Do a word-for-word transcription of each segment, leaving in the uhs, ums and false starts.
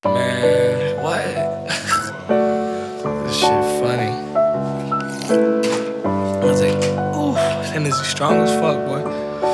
Man, what? This shit funny. I was like, ooh, that energy strong as fuck, boy.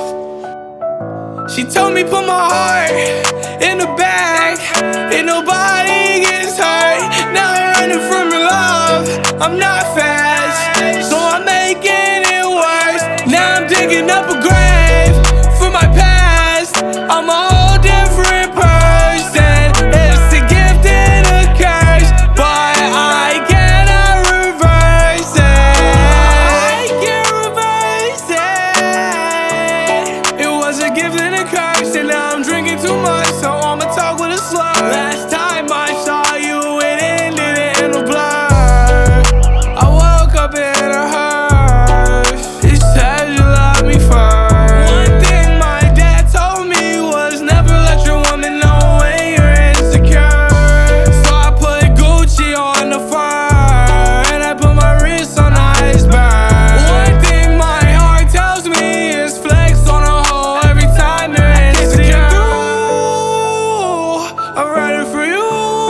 She told me put my heart in the bag, and nobody gets hurt. Now I'm running from your love. I'm not fast, so I'm making it worse. Now I'm digging up a grave for my past. I'm a whole different person. It's a gift and a curse, but I cannot reverse it. I can't reverse it. It was a gift and a curse, and now I'm drinking too much, so I'ma talk with a slur. Last time I saw you, it ended in a blur. I woke up in a hearse. He said you love me first. One thing my dad told me was never let your woman know when you're insecure. So I put Gucci on the fur, and I put my wrist on the iceberg. One thing my heart tells me is flex on a hoe every time you're insecure. I'm ready for you.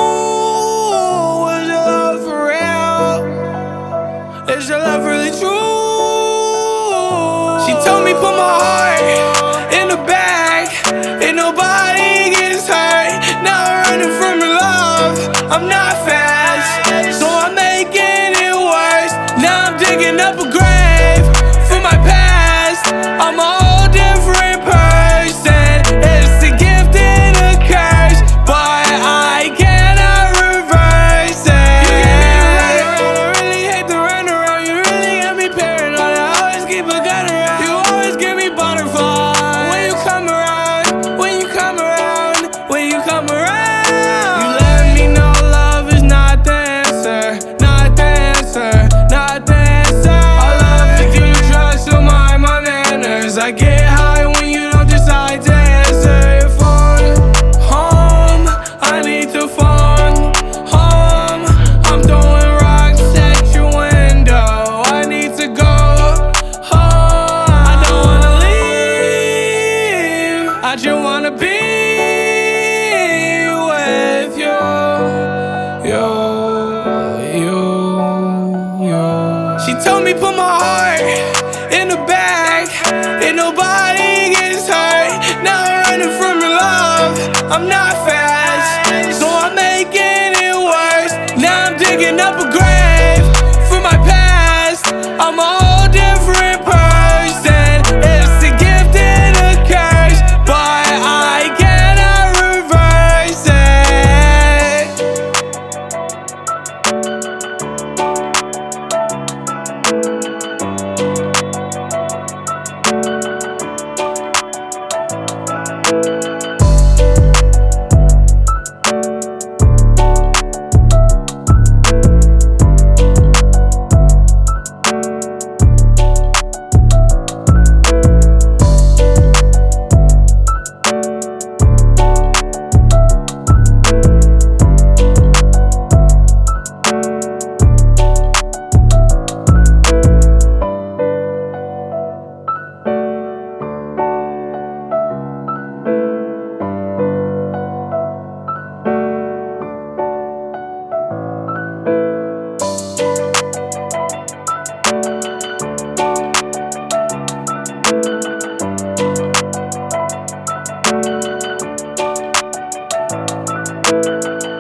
Is your love for real? Is your love really true? She told me put my heart in the bag, and nobody gets hurt. Now I'm running from your love. I'm not fast, so I'm making it worse. Now I'm digging up a grave for my past. I'm a whole different person. It's a gift and a curse, but I cannot reverse it. You get me running around, I really hate to run around. You really got me paranoid, I always keep a gun around. You always give me butterflies when you come around, when you come around, when you come around. You let me know love is not the answer, not the answer, not the answer. I love to give you trust to mind my manners. I get high when you don't decide to answer your phone. Home, I need to phone. Home, I'm throwing rocks at your window. I need to go home. I don't wanna leave, I just wanna be with you. You, you, you. She told me put my heart in the bag, and nobody gets hurt. Now I'm running from your love. I'm not